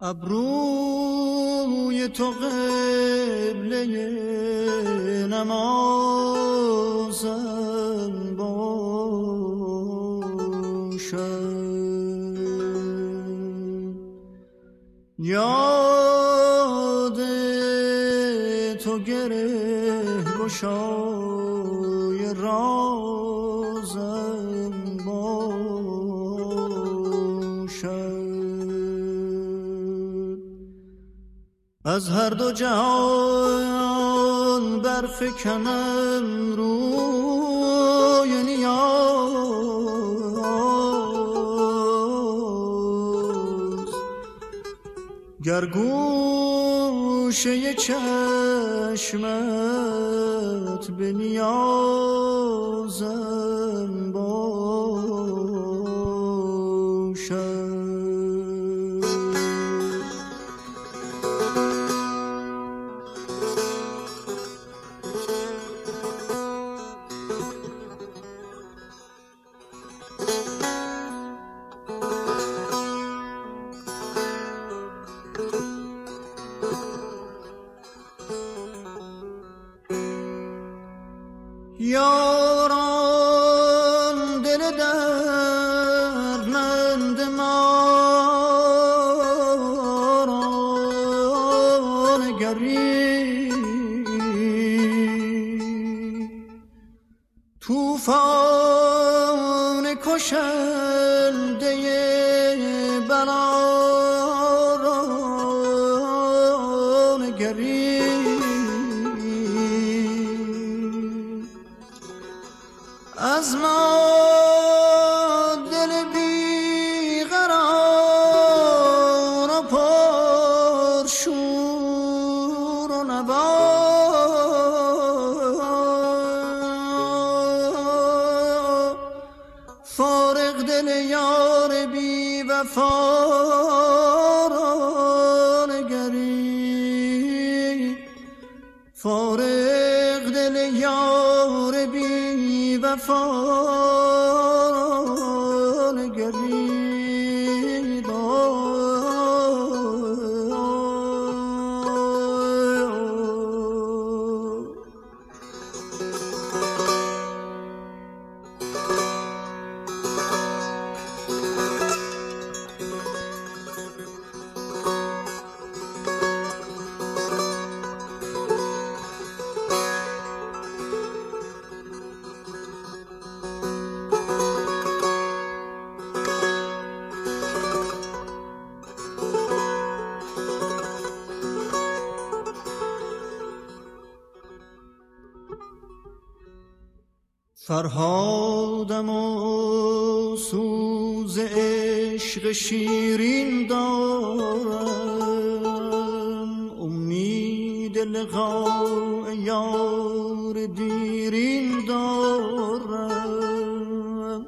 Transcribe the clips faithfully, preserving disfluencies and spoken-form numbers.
ابروی تو قبله نمازم باشد، یاد تو گره گشای رازم باشد. از هر دو جهان برفکنم روی نیاز، گر گوشه چشمت به نیازم باشد. یاران دل دردمند ما را نگری، طوفان کشنده بلا را نگری، از ما دل بیقرار و پرشور و نوا، فارغ دل یار بی وفا را نگری، فارغ دل یار بی وفا را نگری. فرهادم و سوز عشق شیرین دارم، امید لقاء یار دیرین دارم،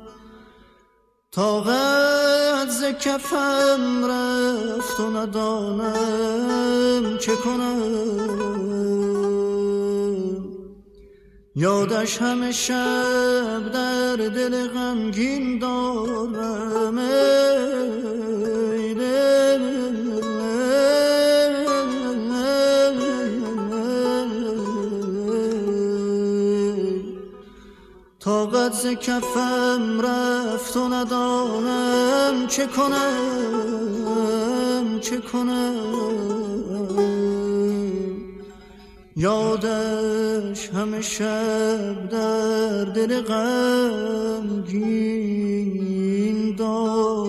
طاقت ز کفم رفت و ندانم چه کنم، یادش همه شب در دل غمگین دارم. ای دل طاقت ز کفم رفت و ندانم چه کنم چه کنم، یادش همه شب در دل غمگین دارم.